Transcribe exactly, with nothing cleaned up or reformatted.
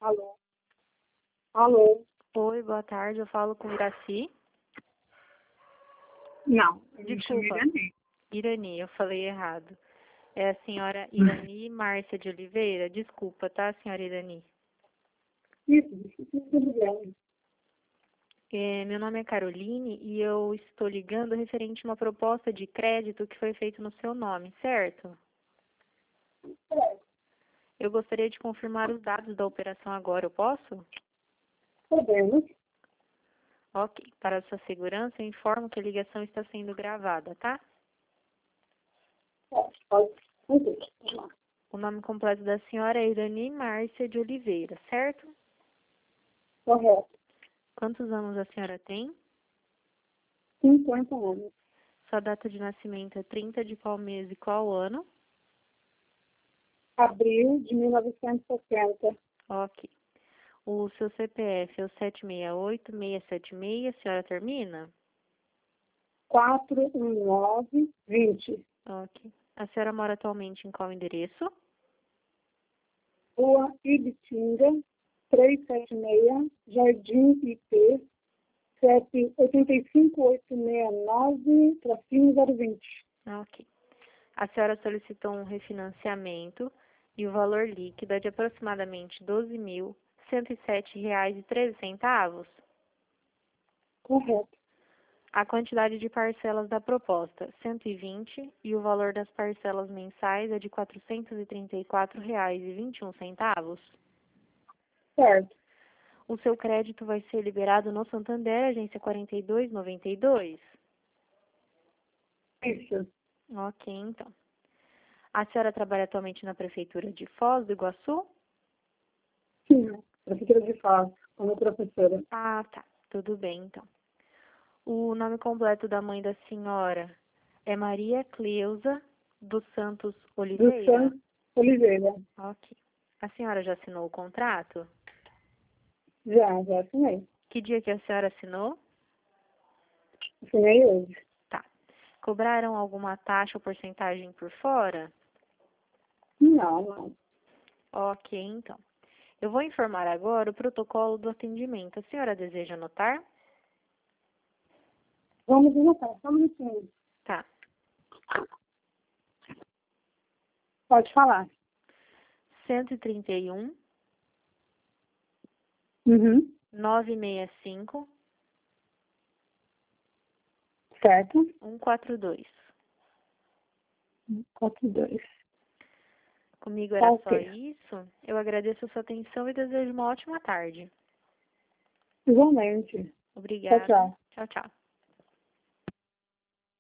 Alô? Alô? Oi, boa tarde. Eu falo com Iraci. Não, eu me chamo Desculpa. Irani. Irani, eu falei errado. É a senhora Irani Márcia de Oliveira? Desculpa, tá, senhora Irani? Isso, isso, tudo bem. É, meu nome é Caroline e eu estou ligando referente a uma proposta de crédito que foi feita no seu nome, certo? Eu gostaria de confirmar os dados da operação agora, eu posso? Podemos. Ok. Para sua segurança, eu informo que a ligação está sendo gravada, tá? Pode, pode. Entendi. O nome completo da senhora é Irani Márcia de Oliveira, certo? Correto. Quantos anos a senhora tem? cinquenta anos. Sua data de nascimento é trinta de qual mês e qual ano? Abril de mil novecentos e sessenta. Ok. O seu C P F é o sete seis oito, seis sete seis, a senhora termina? quatro um nove vinte. Ok. A senhora mora atualmente em qual endereço? Rua Ibitinga, trezentos e setenta e seis, Jardim I P, C E P oito cinco oito seis nove, tracinho zero vinte. Ok. A senhora solicitou um refinanciamento e o valor líquido é de aproximadamente doze mil cento e sete reais e treze centavos. Correto. A quantidade de parcelas da proposta, cento e vinte, e o valor das parcelas mensais é de quatrocentos e trinta e quatro reais e vinte e um centavos. Certo. O seu crédito vai ser liberado no Santander, agência quarenta e dois noventa e dois. Isso. Ok, então. A senhora trabalha atualmente na Prefeitura de Foz do Iguaçu? Sim. Prefeitura de Foz, como professora. Ah, tá. Tudo bem, então. O nome completo da mãe da senhora é Maria Cleusa dos Santos Do Oliveira? Santos Oliveira. Ok. A senhora já assinou o contrato? Já, já assinei. Que dia que a senhora assinou? Assinei hoje. Tá. Cobraram alguma taxa ou porcentagem por fora? Não, não. Ok, então. Eu vou informar agora o protocolo do atendimento. A senhora deseja anotar? Vamos anotar, só um minutinho. Tá. Pode falar. cento e trinta e um, Uhum. novecentos e sessenta e cinco, Certo. cento e quarenta e dois. quatro dois. Comigo era só Ok. isso. Eu agradeço a sua atenção e desejo uma ótima tarde. Igualmente. Tchau, Obrigada. tchau. Tchau, tchau.